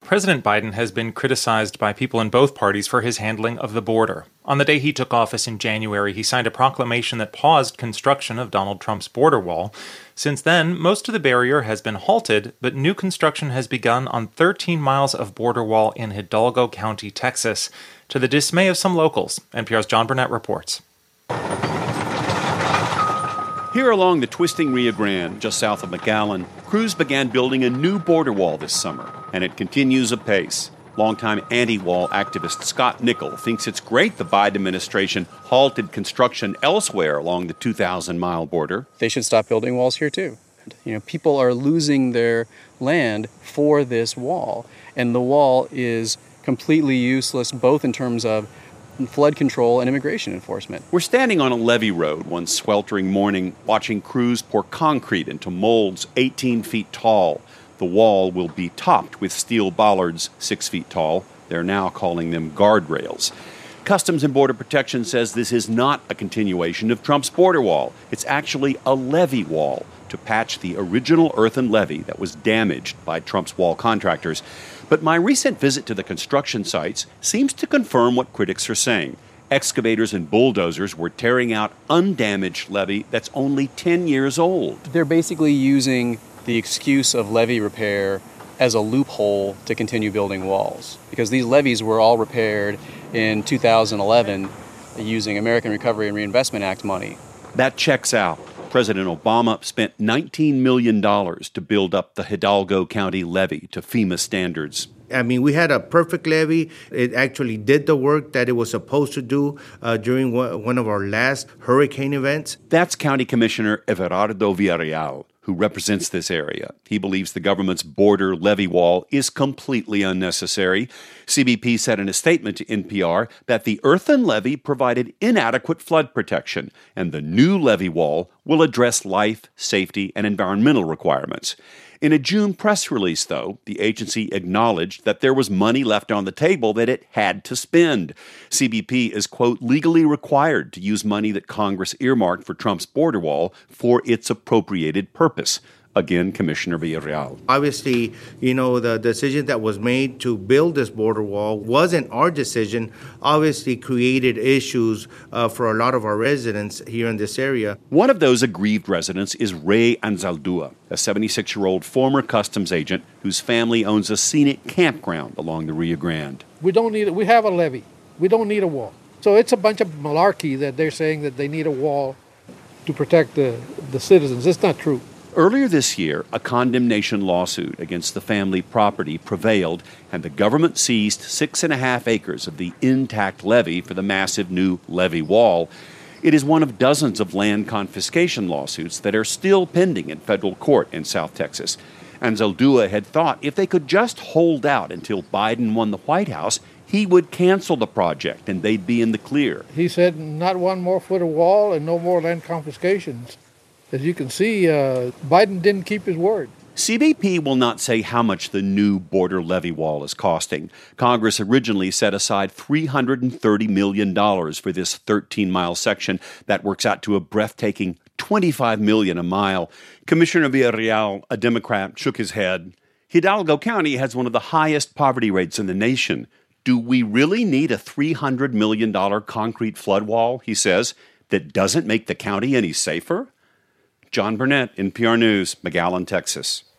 President Biden has been criticized by people in both parties for his handling of the border. On the day he took office in January, he signed a proclamation that paused construction of Donald Trump's border wall. Since then, most of the barrier has been halted, but new construction has begun on 13 miles of border wall in Hidalgo County, Texas, to the dismay of some locals. NPR's John Burnett reports. Here along the twisting Rio Grande, just south of McAllen, crews began building a new border wall this summer, and it continues apace. Longtime anti-wall activist Scott Nickel thinks it's great the Biden administration halted construction elsewhere along the 2,000-mile border. They should stop building walls here, too. People are losing their land for this wall, and the wall is completely useless both in terms of flood control and immigration enforcement. We're standing on a levee road one sweltering morning, watching crews pour concrete into molds 18 feet tall. The wall will be topped with steel bollards 6 feet tall. They're now calling them guardrails. Customs and Border Protection says this is not a continuation of Trump's border wall. It's actually a levee wall to patch the original earthen levee that was damaged by Trump's wall contractors. But my recent visit to the construction sites seems to confirm what critics are saying. Excavators and bulldozers were tearing out undamaged levee that's only 10 years old. They're basically using the excuse of levee repair as a loophole to continue building walls, because these levees were all repaired in 2011 using American Recovery and Reinvestment Act money. That checks out. President Obama spent $19 million to build up the Hidalgo County levee to FEMA standards. I mean, we had a perfect levee. It actually did the work that it was supposed to do during one of our last hurricane events. That's County Commissioner Everardo Villarreal, who represents this area. He believes the government's border levee wall is completely unnecessary. CBP said in a statement to NPR that the earthen levee provided inadequate flood protection, and the new levee wall will address life, safety, and environmental requirements. In a June press release, though, the agency acknowledged that there was money left on the table that it had to spend. CBP is, quote, legally required to use money that Congress earmarked for Trump's border wall for its appropriated purpose. Again, Commissioner Villarreal. Obviously, the decision that was made to build this border wall wasn't our decision. Obviously created issues for a lot of our residents here in this area. One of those aggrieved residents is Ray Anzaldua, a 76-year-old former customs agent whose family owns a scenic campground along the Rio Grande. We don't need it. We have a levee. We don't need a wall. So it's a bunch of malarkey that they're saying that they need a wall to protect the citizens. It's not true. Earlier this year, a condemnation lawsuit against the family property prevailed, and the government seized 6.5 acres of the intact levee for the massive new levee wall. It is one of dozens of land confiscation lawsuits that are still pending in federal court in South Texas. Anzaldua had thought if they could just hold out until Biden won the White House, he would cancel the project and they'd be in the clear. He said not one more foot of wall and no more land confiscations. As you can see, Biden didn't keep his word. CBP will not say how much the new border levee wall is costing. Congress originally set aside $330 million for this 13-mile section. That works out to a breathtaking $25 million a mile. Commissioner Villarreal, a Democrat, shook his head. Hidalgo County has one of the highest poverty rates in the nation. Do we really need a $300 million concrete flood wall, he says, that doesn't make the county any safer? John Burnett, NPR News, McAllen, Texas.